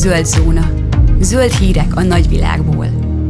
Zöld zóna. Zöld hírek a nagyvilágból.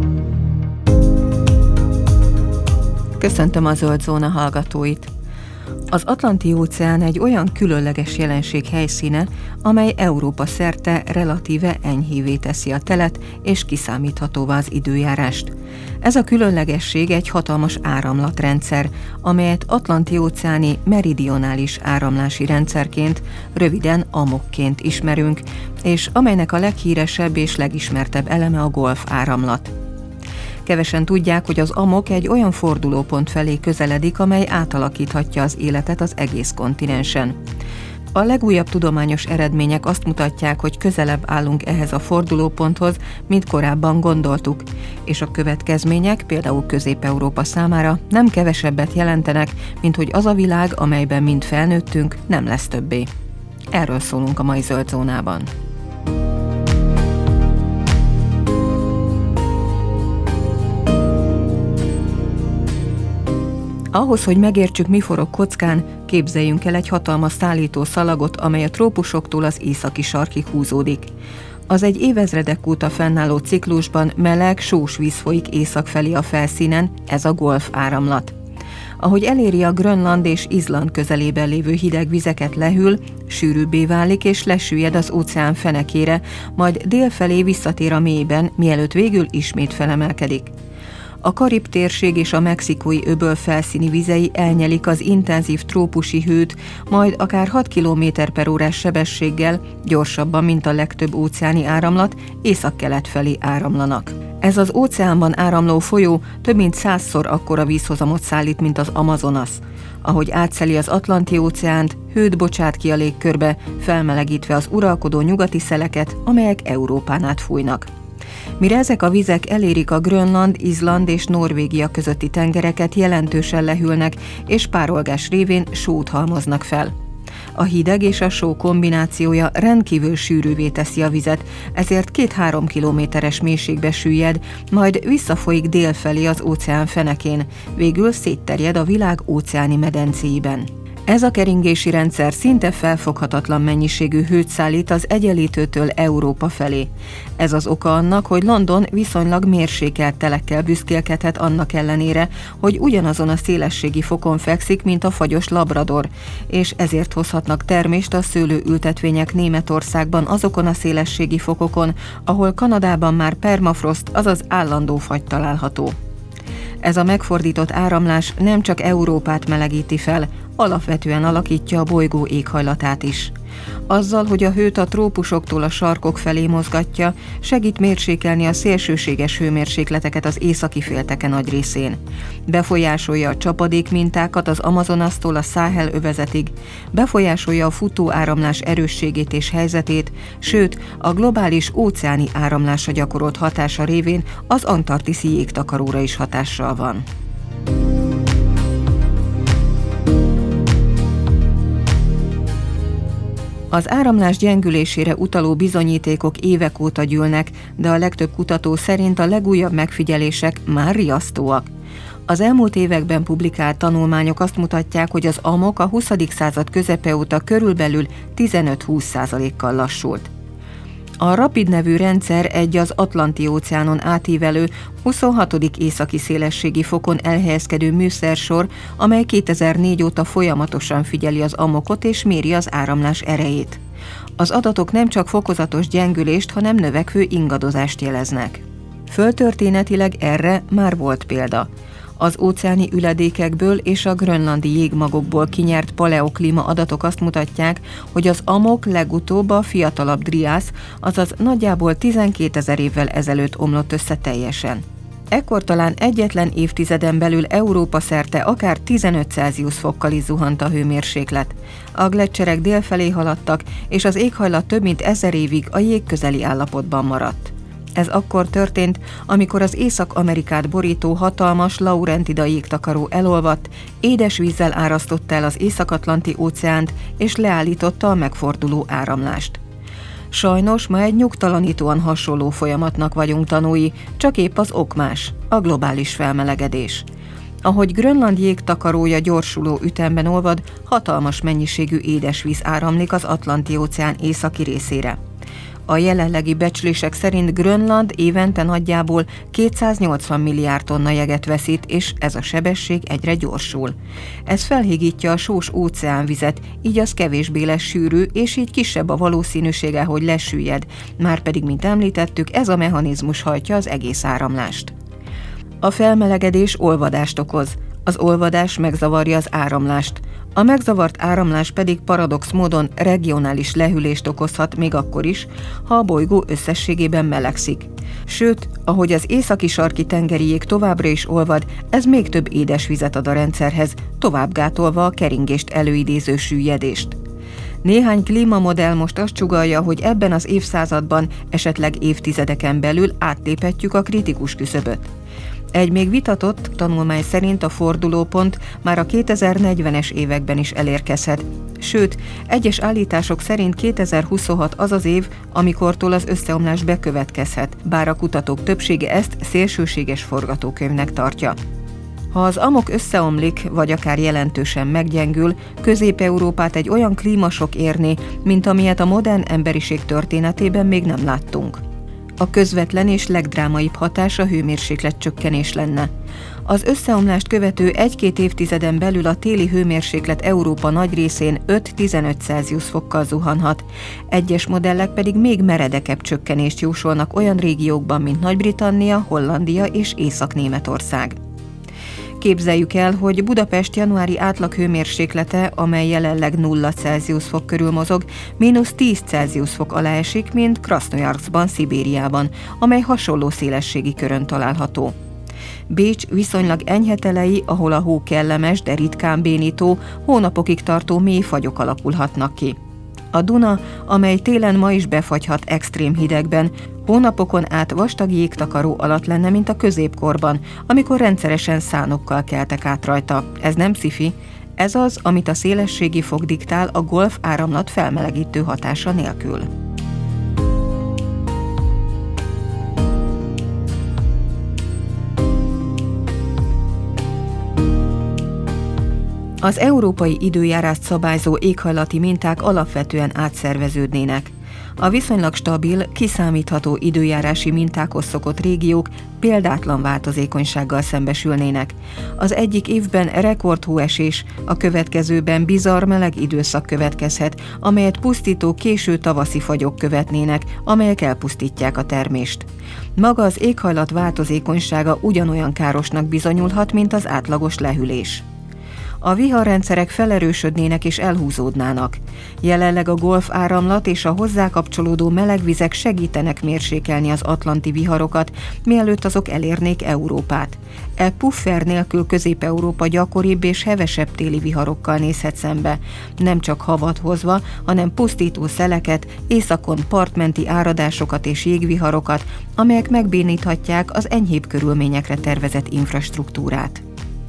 Köszöntöm a Zöld Zóna hallgatóit! Az Atlanti-óceán egy olyan különleges jelenség helyszíne, amely Európa szerte relatíve enyhévé teszi a telet és kiszámíthatóvá az időjárást. Ez a különlegesség egy hatalmas áramlatrendszer, amelyet Atlanti-óceáni meridionális áramlási rendszerként, röviden AMOC-ként ismerünk, és amelynek a leghíresebb és legismertebb eleme a Golf áramlat. Kevesen tudják, hogy az AMOC egy olyan fordulópont felé közeledik, amely átalakíthatja az életet az egész kontinensen. A legújabb tudományos eredmények azt mutatják, hogy közelebb állunk ehhez a fordulóponthoz, mint korábban gondoltuk, és a következmények például Közép-Európa számára nem kevesebbet jelentenek, mint hogy az a világ, amelyben mind felnőttünk, nem lesz többé. Erről szólunk a mai Zöld Zónában. Ahhoz, hogy megértsük, mi forog kockán, képzeljünk el egy hatalmas szállító szalagot, amely a trópusoktól az északi sarkig húzódik. Az egy évezredek óta fennálló ciklusban meleg, sós víz folyik észak felé a felszínen, ez a Golf áramlat. Ahogy eléri a Grönland és Izland közelében lévő hideg vizeket lehűl, sűrűbbé válik és lesüllyed az óceán fenekére, majd délfelé visszatér a mélyben, mielőtt végül ismét felemelkedik. A Karib térség és a mexikói öböl felszíni vizei elnyelik az intenzív trópusi hőt, majd akár 6 km/órás sebességgel, gyorsabban, mint a legtöbb óceáni áramlat, északkelet felé áramlanak. Ez az óceánban áramló folyó több mint 100-szor akkora vízhozamot szállít, mint az Amazonas. Ahogy átszeli az Atlanti-óceánt, hőt bocsát ki a légkörbe, felmelegítve az uralkodó nyugati szeleket, amelyek Európán át fújnak. Mire ezek a vizek elérik a Grönland, Izland és Norvégia közötti tengereket, jelentősen lehűlnek, és párolgás révén sót halmoznak fel. A hideg és a só kombinációja rendkívül sűrűvé teszi a vizet, ezért 2-3 kilométeres mélységbe süllyed, majd visszafolyik délfelé az óceán fenekén, végül szétterjed a világ óceáni medencéiben. Ez a keringési rendszer szinte felfoghatatlan mennyiségű hőt szállít az Egyenlítőtől Európa felé. Ez az oka annak, hogy London viszonylag mérsékelt telekkel büszkélkedhet annak ellenére, hogy ugyanazon a szélességi fokon fekszik, mint a fagyos Labrador, és ezért hozhatnak termést a szőlőültetvények Németországban azokon a szélességi fokokon, ahol Kanadában már permafrost, azaz állandó fagy található. Ez a megfordított áramlás nem csak Európát melegíti fel, alapvetően alakítja a bolygó éghajlatát is. Azzal, hogy a hőt a trópusoktól a sarkok felé mozgatja, segít mérsékelni a szélsőséges hőmérsékleteket az északi félteke nagy részén. Befolyásolja a csapadék mintákat az Amazonastól a Száhel övezetig, befolyásolja a futó áramlás erősségét és helyzetét, sőt, a globális óceáni áramlásra gyakorolt hatása révén az antarktiszi jégtakaróra is hatással van. Az áramlás gyengülésére utaló bizonyítékok évek óta gyűlnek, de a legtöbb kutató szerint a legújabb megfigyelések már riasztóak. Az elmúlt években publikált tanulmányok azt mutatják, hogy az AMOC a 20. század közepe óta körülbelül 15-20%-kal lassult. A RAPID nevű rendszer egy az Atlanti-óceánon átívelő 26. északi szélességi fokon elhelyezkedő műszersor, amely 2004 óta folyamatosan figyeli az AMOC-ot és méri az áramlás erejét. Az adatok nem csak fokozatos gyengülést, hanem növekvő ingadozást jeleznek. Földtörténetileg erre már volt példa. Az óceáni üledékekből és a grönlandi jégmagokból kinyert paleoklíma adatok azt mutatják, hogy az AMOC legutóbb a fiatalabb Driász, azaz nagyjából 12 000 évvel ezelőtt omlott össze teljesen. Ekkor talán egyetlen évtizeden belül Európa szerte akár 15 Celsius fokkal is zuhant a hőmérséklet. A gleccserek délfelé haladtak, és az éghajlat több mint 1000 évig a jégközeli állapotban maradt. Ez akkor történt, amikor az Észak-Amerikát borító hatalmas Laurentida jégtakaró elolvadt, édes vízzel árasztotta el az Észak-Atlanti óceánt és leállította a megforduló áramlást. Sajnos ma egy nyugtalanítóan hasonló folyamatnak vagyunk tanúi, csak épp az ok más, a globális felmelegedés. Ahogy Grönland jégtakarója gyorsuló ütemben olvad, hatalmas mennyiségű édesvíz áramlik az Atlanti-óceán északi részére. A jelenlegi becslések szerint Grönland évente nagyjából 280 milliárd tonna jeget veszít, és ez a sebesség egyre gyorsul. Ez felhigítja a sós óceánvizet, így az kevésbé lesz sűrű, és így kisebb a valószínűsége, hogy lesüllyed. Márpedig, mint említettük, ez a mechanizmus hajtja az egész áramlást. A felmelegedés olvadást okoz. Az olvadás megzavarja az áramlást. A megzavart áramlás pedig paradox módon regionális lehűlést okozhat még akkor is, ha a bolygó összességében melegszik. Sőt, ahogy az északi sarki tengeri jég továbbra is olvad, ez még több édesvizet ad a rendszerhez, tovább gátolva a keringést előidéző süllyedést. Néhány klímamodell most azt sugallja, hogy ebben az évszázadban, esetleg évtizedeken belül átléphetjük a kritikus küszöböt. Egy még vitatott tanulmány szerint a fordulópont már a 2040-es években is elérkezhet. Sőt, egyes állítások szerint 2026 az az év, amikortól az összeomlás bekövetkezhet, bár a kutatók többsége ezt szélsőséges forgatókönyvnek tartja. Ha az amok összeomlik, vagy akár jelentősen meggyengül, Közép-Európát egy olyan klímasok érné, mint amilyet a modern emberiség történetében még nem láttunk. A közvetlen és legdrámaibb hatása hőmérséklet csökkenés lenne. Az összeomlást követő 1-2 évtizeden belül a téli hőmérséklet Európa nagy részén 5-15 Celsius fokkal zuhanhat. Egyes modellek pedig még meredekebb csökkenést jósolnak olyan régiókban, mint Nagy-Britannia, Hollandia és Észak-Németország. Képzeljük el, hogy Budapest januári átlag hőmérséklete, amely jelenleg 0 Celsius fok körül mozog, -10 Celsius fok alá esik, mint Krasznojarszkban, Szibériában, amely hasonló szélességi körön található. Bécs viszonylag enyhe telei, ahol a hó kellemes, de ritkán bénító, hónapokig tartó mély fagyok alakulhatnak ki. A Duna, amely télen ma is befagyhat extrém hidegben, hónapokon át vastag jégtakaró alatt lenne, mint a középkorban, amikor rendszeresen szánokkal keltek át rajta. Ez nem sci-fi, ez az, amit a szélességi fok diktál a Golf áramlat felmelegítő hatása nélkül. Az európai időjárást szabályzó éghajlati minták alapvetően átszerveződnének. A viszonylag stabil, kiszámítható időjárási mintákhoz szokott régiók példátlan változékonysággal szembesülnének. Az egyik évben rekordhóesés, a következőben bizarr meleg időszak következhet, amelyet pusztító késő tavaszi fagyok követnének, amelyek elpusztítják a termést. Maga az éghajlat változékonysága ugyanolyan károsnak bizonyulhat, mint az átlagos lehűlés. A viharrendszerek felerősödnének és elhúzódnának. Jelenleg a Golf áramlat és a hozzá kapcsolódó melegvizek segítenek mérsékelni az atlanti viharokat, mielőtt azok elérnék Európát. Puffer nélkül Közép-Európa gyakoribb és hevesebb téli viharokkal nézhet szembe, nem csak havat hozva, hanem pusztító szeleket, északon partmenti áradásokat és jégviharokat, amelyek megbéníthatják az enyhébb körülményekre tervezett infrastruktúrát.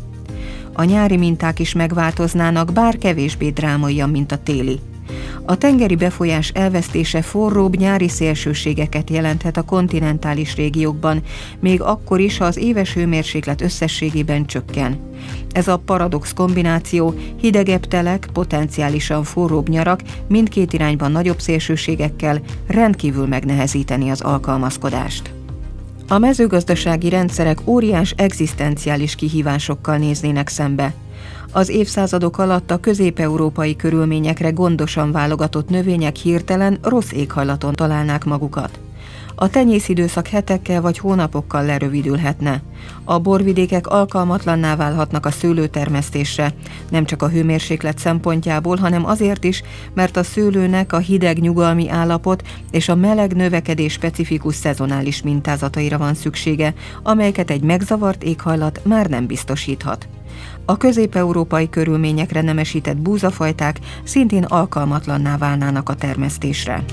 A nyári minták is megváltoznának, bár kevésbé drámaian, mint a téli. A tengeri befolyás elvesztése forróbb nyári szélsőségeket jelenthet a kontinentális régiókban, még akkor is, ha az éves hőmérséklet összességében csökken. Ez a paradox kombináció, hidegebb telek, potenciálisan forróbb nyarak, mindkét irányban nagyobb szélsőségekkel rendkívül megnehezíteni az alkalmazkodást. A mezőgazdasági rendszerek óriás egzisztenciális kihívásokkal néznének szembe. Az évszázadok alatt a közép-európai körülményekre gondosan válogatott növények hirtelen rossz éghajlaton találnák magukat. A tenyészidőszak hetekkel vagy hónapokkal lerövidülhetne. A borvidékek alkalmatlanná válhatnak a szőlőtermesztésre, nem csak a hőmérséklet szempontjából, hanem azért is, mert a szőlőnek a hideg nyugalmi állapot és a meleg növekedés specifikus szezonális mintázataira van szüksége, amelyeket egy megzavart éghajlat már nem biztosíthat. A közép-európai körülményekre nemesített búzafajták szintén alkalmatlanná válnának a termesztésre.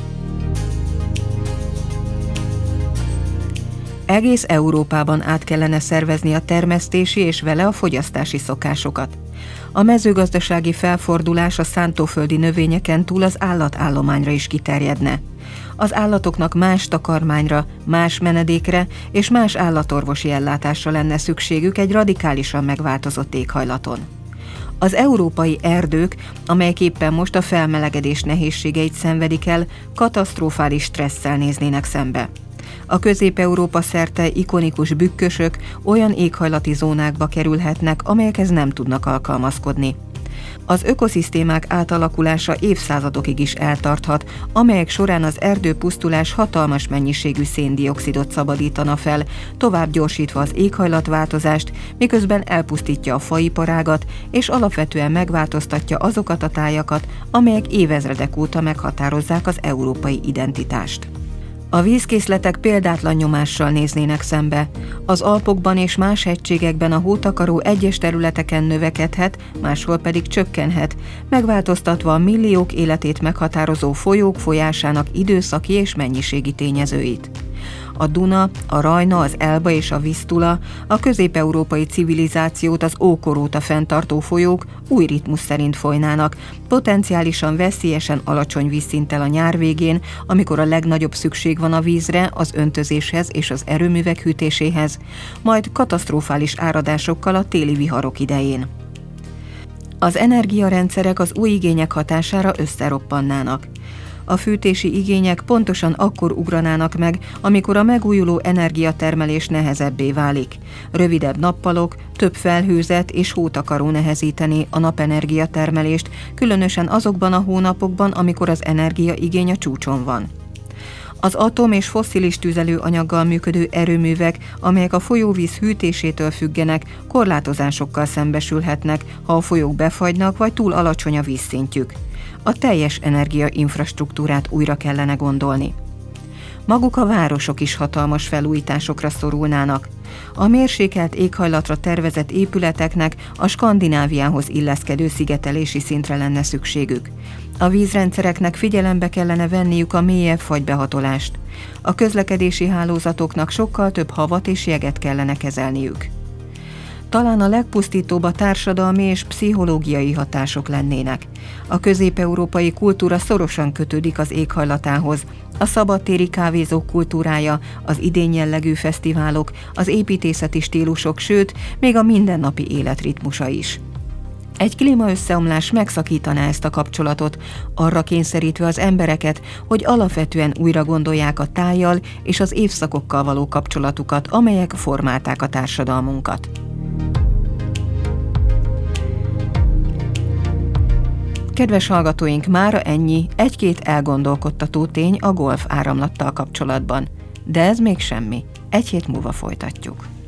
Egész Európában át kellene szervezni a termesztési és vele a fogyasztási szokásokat. A mezőgazdasági felfordulás a szántóföldi növényeken túl az állatállományra is kiterjedne. Az állatoknak más takarmányra, más menedékre és más állatorvosi ellátásra lenne szükségük egy radikálisan megváltozott éghajlaton. Az európai erdők, amelyek éppen most a felmelegedés nehézségeit szenvedik el, katasztrofális stresszel néznének szembe. A Közép-Európa szerte ikonikus bükkösök olyan éghajlati zónákba kerülhetnek, amelyekhez nem tudnak alkalmazkodni. Az ökoszisztémák átalakulása évszázadokig is eltarthat, amelyek során az erdőpusztulás hatalmas mennyiségű széndioxidot szabadítana fel, tovább gyorsítva az éghajlatváltozást, miközben elpusztítja a faiparágat, és alapvetően megváltoztatja azokat a tájakat, amelyek évezredek óta meghatározzák az európai identitást. A vízkészletek példátlan nyomással néznének szembe. Az Alpokban és más hegységekben a hótakaró egyes területeken növekedhet, máshol pedig csökkenhet, megváltoztatva a milliók életét meghatározó folyók folyásának időszaki és mennyiségi tényezőit. A Duna, a Rajna, az Elba és a Visztula, a közép-európai civilizációt az ókor óta fenntartó folyók új ritmus szerint folynának, potenciálisan veszélyesen alacsony vízszinttel a nyár végén, amikor a legnagyobb szükség van a vízre, az öntözéshez és az erőművek hűtéséhez, majd katasztrofális áradásokkal a téli viharok idején. Az energiarendszerek az új igények hatására összeroppannának. A fűtési igények pontosan akkor ugranának meg, amikor a megújuló energiatermelés nehezebbé válik. Rövidebb nappalok, több felhőzet és hótakaró nehezíteni a napenergia termelést, különösen azokban a hónapokban, amikor az energiaigény a csúcson van. Az atom- és fosszilis tüzelőanyaggal működő erőművek, amelyek a folyóvíz hűtésétől függenek, korlátozásokkal szembesülhetnek, ha a folyók befagynak vagy túl alacsony a vízszintjük. A teljes energiainfrastruktúrát újra kellene gondolni. Maguk a városok is hatalmas felújításokra szorulnának. A mérsékelt éghajlatra tervezett épületeknek a Skandináviához illeszkedő szigetelési szintre lenne szükségük. A vízrendszereknek figyelembe kellene venniük a mélyebb fagybehatolást. A közlekedési hálózatoknak sokkal több havat és jeget kellene kezelniük. Talán a legpusztítóbb a társadalmi és pszichológiai hatások lennének. A közép-európai kultúra szorosan kötődik az éghajlatához. A szabadtéri kávézók kultúrája, az idén jellegű fesztiválok, az építészeti stílusok, sőt, még a mindennapi életritmusa is. Egy klímaösszeomlás megszakítaná ezt a kapcsolatot, arra kényszerítve az embereket, hogy alapvetően újra gondolják a tájjal és az évszakokkal való kapcsolatukat, amelyek formálták a társadalmunkat. Kedves hallgatóink, mára ennyi, egy-két elgondolkodtató tény a golf áramlattal kapcsolatban. De ez még semmi. Egy hét múlva folytatjuk.